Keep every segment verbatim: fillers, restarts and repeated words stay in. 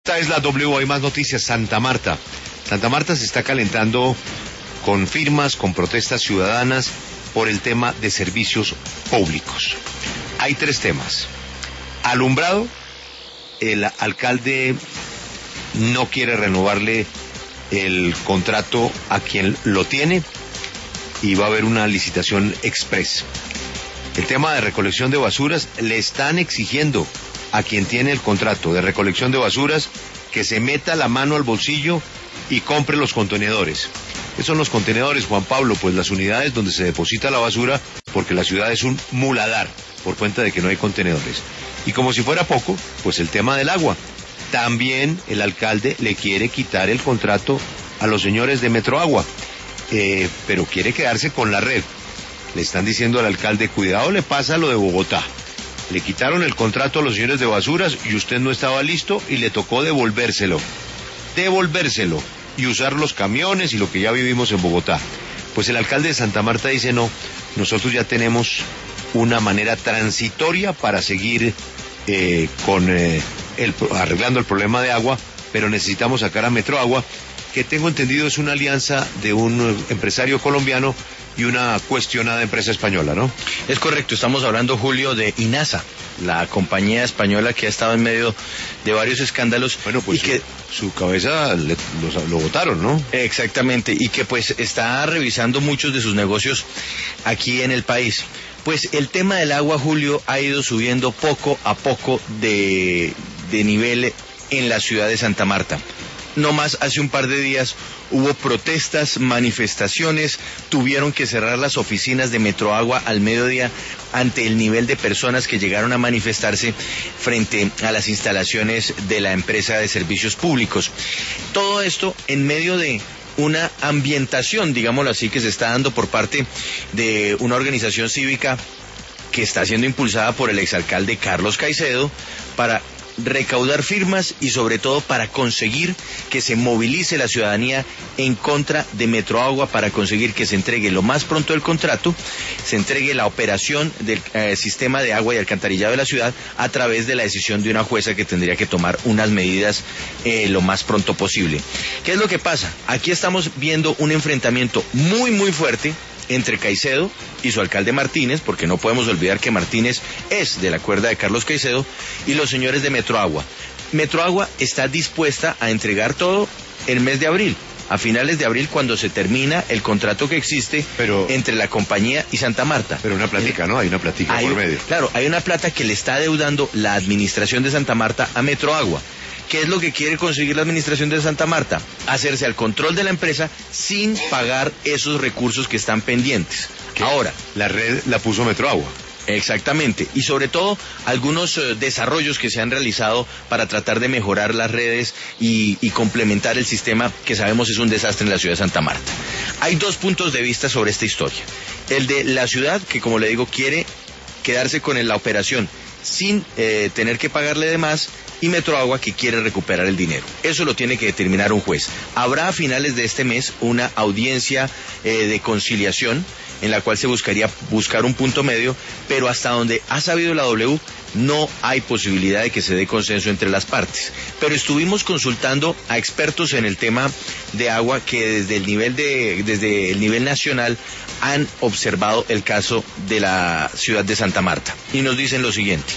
Esta es la W, hay más noticias. Santa Marta. Santa Marta se está calentando con firmas, con protestas ciudadanas por el tema de servicios públicos. Hay tres temas. Alumbrado, el alcalde no quiere renovarle el contrato a quien lo tiene y va a haber una licitación express. El tema de recolección de basuras, le están exigiendo a quien tiene el contrato de recolección de basuras que se meta la mano al bolsillo y compre los contenedores. ¿Qué son los contenedores, Juan Pablo? Pues las unidades donde se deposita la basura, porque la ciudad es un muladar por cuenta de que no hay contenedores. Y como si fuera poco, pues el tema del agua. También el alcalde le quiere quitar el contrato a los señores de Metroagua, eh, pero quiere quedarse con la red. Le están diciendo al alcalde, cuidado, le pasa lo de Bogotá. Le quitaron el contrato a los señores de basuras y usted no estaba listo y le tocó devolvérselo. Devolvérselo y usar los camiones y lo que ya vivimos en Bogotá. Pues el alcalde de Santa Marta dice, no, nosotros ya tenemos una manera transitoria para seguir eh, con eh, el, arreglando el problema de agua, pero necesitamos sacar a Metroagua, que tengo entendido es una alianza de un empresario colombiano y una cuestionada empresa española, ¿no? Es correcto, estamos hablando, Julio, de INASA, la compañía española que ha estado en medio de varios escándalos. Bueno, pues y su, que su cabeza le, lo, lo votaron, ¿no? Exactamente, y que pues está revisando muchos de sus negocios aquí en el país. Pues el tema del agua, Julio, ha ido subiendo poco a poco de, de nivel en la ciudad de Santa Marta. No más hace un par de días hubo protestas, manifestaciones, tuvieron que cerrar las oficinas de Metroagua al mediodía ante el nivel de personas que llegaron a manifestarse frente a las instalaciones de la empresa de servicios públicos. Todo esto en medio de una ambientación, digámoslo así, que se está dando por parte de una organización cívica que está siendo impulsada por el exalcalde Carlos Caicedo para recaudar firmas y sobre todo para conseguir que se movilice la ciudadanía en contra de Metroagua, para conseguir que se entregue lo más pronto el contrato, se entregue la operación del eh, sistema de agua y alcantarillado de la ciudad a través de la decisión de una jueza que tendría que tomar unas medidas eh, lo más pronto posible. ¿Qué es lo que pasa? Aquí estamos viendo un enfrentamiento muy muy fuerte entre Caicedo y su alcalde Martínez, porque no podemos olvidar que Martínez es de la cuerda de Carlos Caicedo, y los señores de Metroagua. Metroagua está dispuesta a entregar todo el mes de abril, a finales de abril, cuando se termina el contrato que existe pero, entre la compañía y Santa Marta. Pero una plática, ¿no? Hay una plática por medio. Claro, hay una plata que le está adeudando la administración de Santa Marta a Metroagua. ¿Qué es lo que quiere conseguir la administración de Santa Marta? Hacerse al control de la empresa sin pagar esos recursos que están pendientes. ¿Qué? Ahora, la red la puso Metroagua. Exactamente, y sobre todo algunos eh, desarrollos que se han realizado para tratar de mejorar las redes y, y complementar el sistema que sabemos es un desastre en la ciudad de Santa Marta. Hay dos puntos de vista sobre esta historia. El de la ciudad, que como le digo, quiere quedarse con la operación sin eh, tener que pagarle de más, y Metroagua, que quiere recuperar el dinero. Eso lo tiene que determinar un juez. Habrá a finales de este mes una audiencia eh, de conciliación en la cual se buscaría buscar un punto medio, pero hasta donde ha sabido la W no hay posibilidad de que se dé consenso entre las partes. Pero estuvimos consultando a expertos en el tema de agua que desde el nivel de desde el nivel nacional han observado el caso de la ciudad de Santa Marta y nos dicen lo siguiente: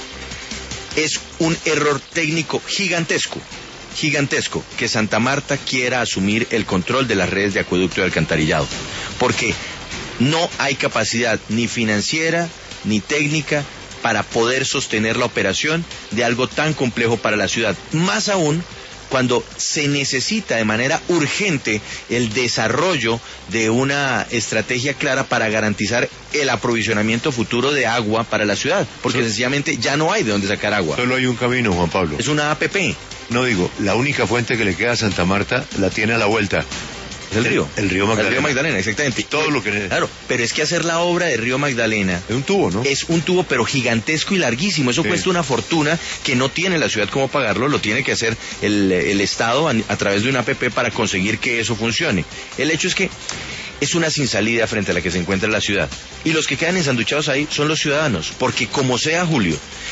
es un error técnico gigantesco, gigantesco, que Santa Marta quiera asumir el control de las redes de acueducto y alcantarillado, porque no hay capacidad ni financiera ni técnica para poder sostener la operación de algo tan complejo para la ciudad, más aún cuando se necesita de manera urgente el desarrollo de una estrategia clara para garantizar el aprovisionamiento futuro de agua para la ciudad, porque Solo, sencillamente ya no hay de dónde sacar agua. Solo hay un camino, Juan Pablo. Es una A P P. No digo, la única fuente que le queda a Santa Marta la tiene a la vuelta. Es el río. El río Magdalena. El río Magdalena, exactamente. Todo lo que... Claro, pero es que hacer la obra de río Magdalena... Es un tubo, ¿no? Es un tubo, pero gigantesco y larguísimo. Eso sí. Cuesta una fortuna que no tiene la ciudad cómo pagarlo. Lo tiene que hacer el, el Estado a, a través de una A P P para conseguir que eso funcione. El hecho es que es una sin salida frente a la que se encuentra la ciudad. Y los que quedan ensanduchados ahí son los ciudadanos. Porque como sea, Julio,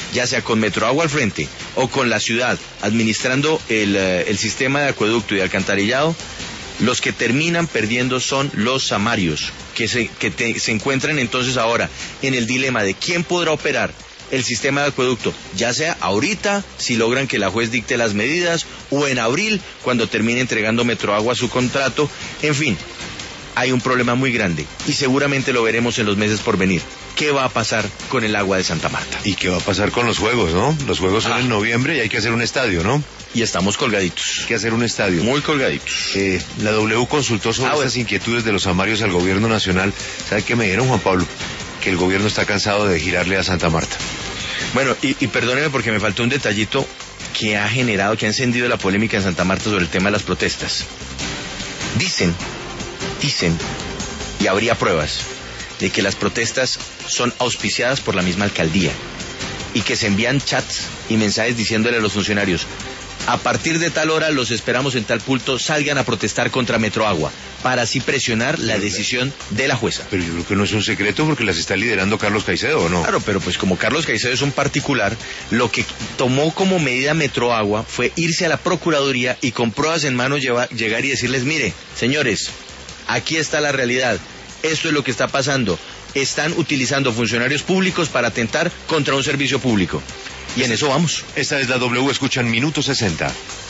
ya sea con Metroagua al frente o con la ciudad administrando el, el sistema de acueducto y de alcantarillado, los que terminan perdiendo son los samarios, que se, que te, se encuentran entonces ahora en el dilema de quién podrá operar el sistema de acueducto, ya sea ahorita, si logran que la juez dicte las medidas, o en abril, cuando termine entregando Metroagua su contrato. En fin, hay un problema muy grande y seguramente lo veremos en los meses por venir. ¿Qué va a pasar con el agua de Santa Marta? ¿Y qué va a pasar con los juegos, no? Los juegos son ah. en noviembre y hay que hacer un estadio, ¿no? Y estamos colgaditos. Hay que hacer un estadio. Muy colgaditos. Eh, la W consultó sobre ah, estas inquietudes de los samarios al gobierno nacional. ¿Sabe qué me dijeron, Juan Pablo? Que el gobierno está cansado de girarle a Santa Marta. Bueno, y, y perdóneme porque me faltó un detallito que ha generado, que ha encendido la polémica en Santa Marta sobre el tema de las protestas. Dicen, dicen, y habría pruebas, de que las protestas son auspiciadas por la misma alcaldía y que se envían chats y mensajes diciéndole a los funcionarios: a partir de tal hora los esperamos en tal punto, salgan a protestar contra Metroagua, para así presionar la decisión de la jueza. Pero yo creo que no es un secreto porque las está liderando Carlos Caicedo, ¿o no? Claro, pero pues como Carlos Caicedo es un particular, lo que tomó como medida Metroagua fue irse a la Procuraduría y con pruebas en mano llevar, llegar y decirles: mire, señores, aquí está la realidad, esto es lo que está pasando, están utilizando funcionarios públicos para atentar contra un servicio público. Y en eso vamos. Esta es la W, escuchan Minuto sesenta.